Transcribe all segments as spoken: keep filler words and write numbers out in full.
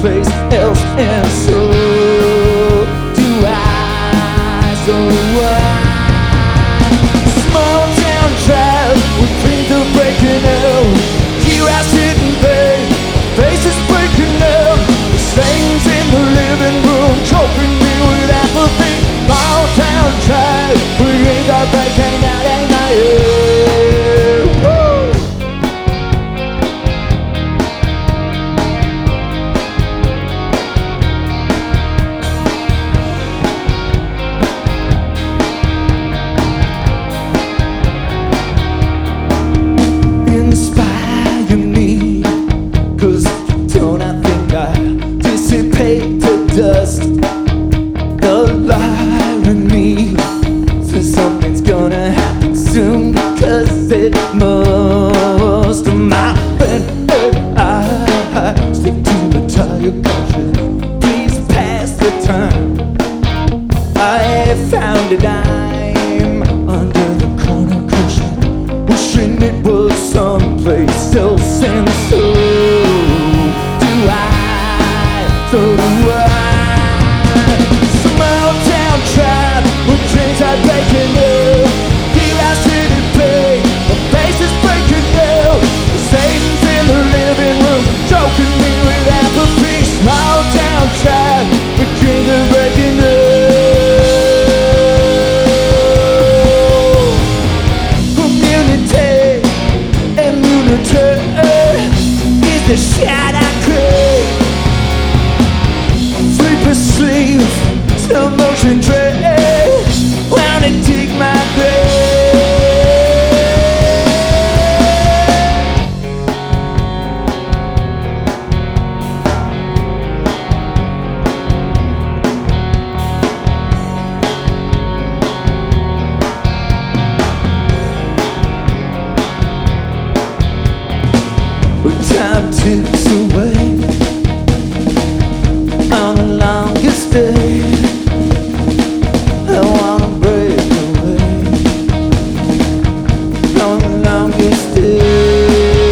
someplace else, and so do I. So why? Small town drive with dreams of breaking out. Here I sit and beg, faces breaking out. The stains in the living room choking me with apathy. Small town drive with dreams of breaking out in my head. Woo! Inspire me, 'cause don't I think I dissipate to dust. The irony says something's gonna happen soon, 'cause it must. My bad eyes stick to the tire country. Please pass the time. I found a dime under the corner cushion, wishing it was someplace else, and so do I. So do I. Small town tribe with dreams are breaking up. Here I sit and beg, my face is breaking down. The Satan's in the living room choking me with apathy. Small town tribe with dreams are breaking up. Community, immunity is the shot I crave. Sleepless sleep, slow motion dread, wanna dig my grave. But time ticks away on the longest day. I wanna break away on the longest day.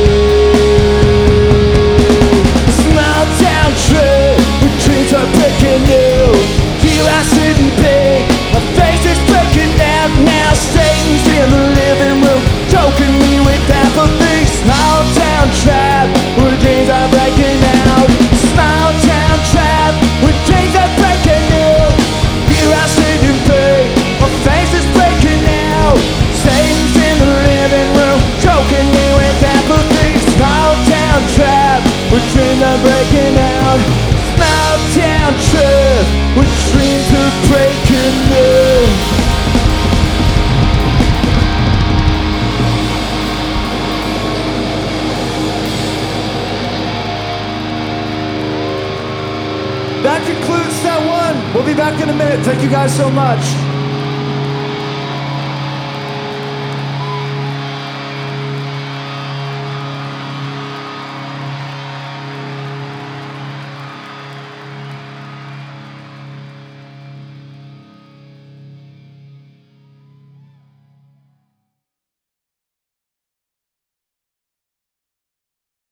Small town trip with dreams are breaking out. Here I sit and beg, my face is breaking down. Now Satan's in the living room choking me with apathy. Small town tribe where dreams are breaking out. Small town tribe where dreams are breaking out. Here I sit and beg, my face is breaking out. Satan's in the living room choking me with apathy. Small town tribe where dreams are breaking out. Small town tribe where dreams are breaking out. That concludes set one. We'll be back in a minute. Thank you guys so much.